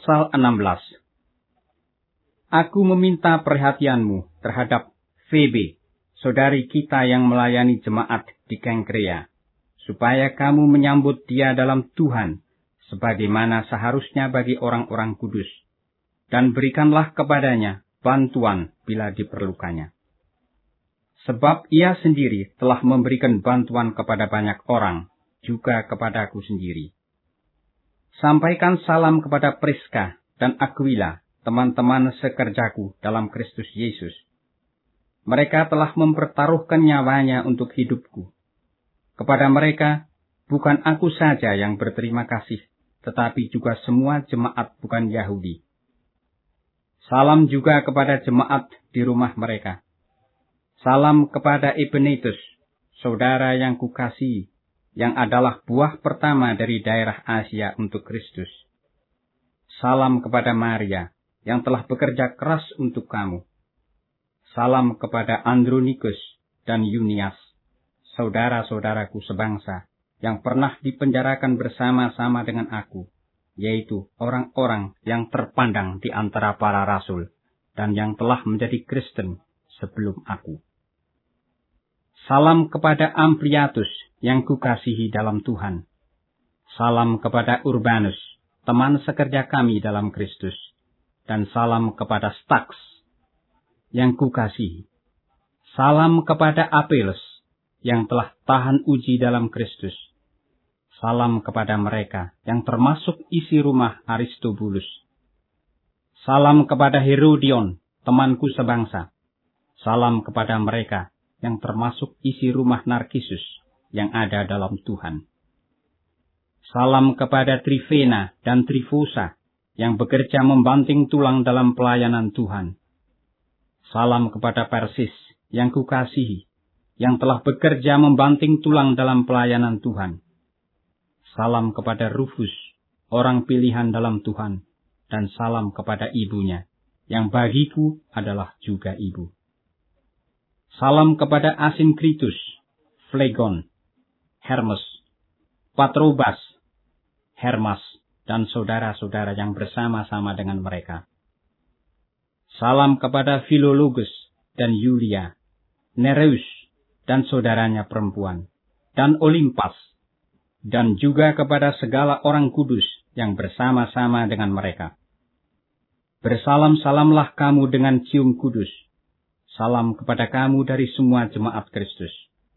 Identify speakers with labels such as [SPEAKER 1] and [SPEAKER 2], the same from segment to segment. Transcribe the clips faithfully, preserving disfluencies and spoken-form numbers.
[SPEAKER 1] Pasal enam belas. Aku meminta perhatianmu terhadap Febe, saudari kita yang melayani jemaat di Kengkrea, supaya kamu menyambut dia dalam Tuhan, sebagaimana seharusnya bagi orang-orang kudus, dan berikanlah kepadanya bantuan bila diperlukannya. Sebab ia sendiri telah memberikan bantuan kepada banyak orang, juga kepadaku sendiri. Sampaikan salam kepada Priska dan Aquila, teman-teman sekerjaku dalam Kristus Yesus. Mereka telah mempertaruhkan nyawanya untuk hidupku. Kepada mereka, bukan aku saja yang berterima kasih, tetapi juga semua jemaat bukan Yahudi. Salam juga kepada jemaat di rumah mereka. Salam kepada Epenetus, saudara yang kukasihi, yang adalah buah pertama dari daerah Asia untuk Kristus. Salam kepada Maria, yang telah bekerja keras untuk kamu. Salam kepada Andronikus dan Yunias, saudara-saudaraku sebangsa, yang pernah dipenjarakan bersama-sama dengan aku, yaitu orang-orang yang terpandang di antara para rasul, dan yang telah menjadi Kristen sebelum aku. Salam kepada Ampliatus, yang kukasihi dalam Tuhan. Salam kepada Urbanus, teman sekerja kami dalam Kristus. Dan salam kepada Stax, yang kukasihi. Salam kepada Apeles, yang telah tahan uji dalam Kristus. Salam kepada mereka, yang termasuk isi rumah Aristobulus. Salam kepada Herodion, temanku sebangsa. Salam kepada mereka, yang termasuk isi rumah Narkisus, yang ada dalam Tuhan. Salam kepada Trifena dan Trifosa, yang bekerja membanting tulang dalam pelayanan Tuhan. Salam kepada Persis, yang kukasihi, yang telah bekerja membanting tulang dalam pelayanan Tuhan. Salam kepada Rufus, orang pilihan dalam Tuhan, dan salam kepada ibunya, yang bagiku adalah juga ibu. Salam kepada Asinkritus, Flegon, Hermes, Patrobas, Hermas, dan saudara-saudara yang bersama-sama dengan mereka. Salam kepada Filologus dan Yulia, Nereus dan saudaranya perempuan, dan Olimpas, dan juga kepada segala orang kudus yang bersama-sama dengan mereka. Bersalam-salamlah kamu dengan cium kudus. Salam kepada kamu dari semua jemaat Kristus.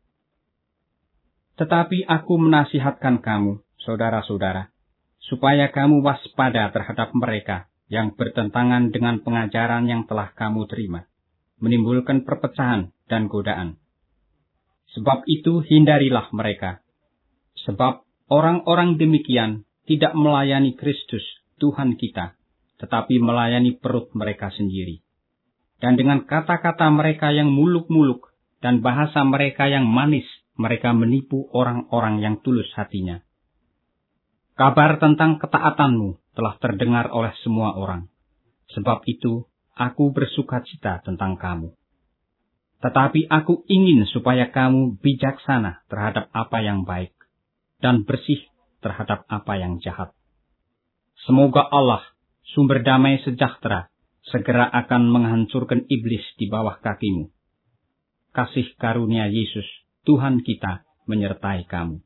[SPEAKER 1] Tetapi aku menasihatkan kamu, saudara-saudara, supaya kamu waspada terhadap mereka yang bertentangan dengan pengajaran yang telah kamu terima, menimbulkan perpecahan dan godaan. Sebab itu hindarilah mereka. Sebab orang-orang demikian tidak melayani Kristus, Tuhan kita, tetapi melayani perut mereka sendiri. Dan dengan kata-kata mereka yang muluk-muluk dan bahasa mereka yang manis, mereka menipu orang-orang yang tulus hatinya. Kabar tentang ketaatanmu telah terdengar oleh semua orang. Sebab itu, aku bersukacita tentang kamu. Tetapi aku ingin supaya kamu bijaksana terhadap apa yang baik, dan bersih terhadap apa yang jahat. Semoga Allah, sumber damai sejahtera, segera akan menghancurkan iblis di bawah kakimu. Kasih karunia Yesus, Tuhan kita, menyertai kamu.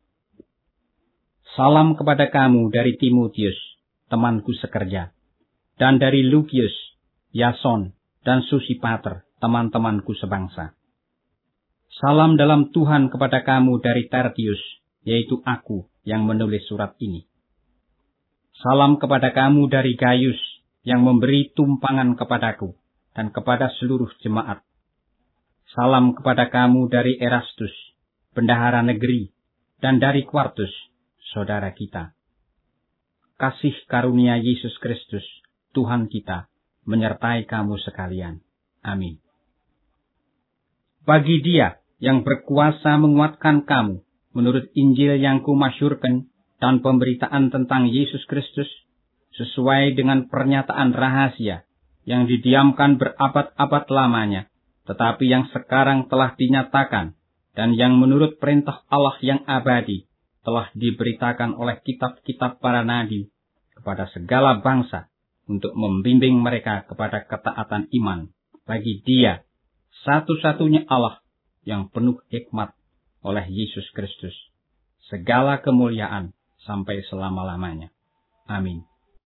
[SPEAKER 1] Salam kepada kamu dari Timotius, temanku sekerja, dan dari Lukius, Yason, dan Sosipater, teman-temanku sebangsa. Salam dalam Tuhan kepada kamu dari Tertius, yaitu aku yang menulis surat ini. Salam kepada kamu dari Gaius, yang memberi tumpangan kepadaku, dan kepada seluruh jemaat. Salam kepada kamu dari Erastus, bendahara negeri, dan dari Quartus, saudara kita. Kasih karunia Yesus Kristus, Tuhan kita, menyertai kamu sekalian. Amin. Bagi Dia yang berkuasa menguatkan kamu, menurut Injil yang kumasyurkan, dan pemberitaan tentang Yesus Kristus, sesuai dengan pernyataan rahasia, yang didiamkan berabad-abad lamanya, tetapi yang sekarang telah dinyatakan, dan yang menurut perintah Allah yang abadi, telah diberitakan oleh kitab-kitab para nabi kepada segala bangsa untuk membimbing mereka kepada ketaatan iman bagi Dia, satu-satunya Allah yang penuh hikmat oleh Yesus Kristus. Segala kemuliaan sampai selama-lamanya. Amin.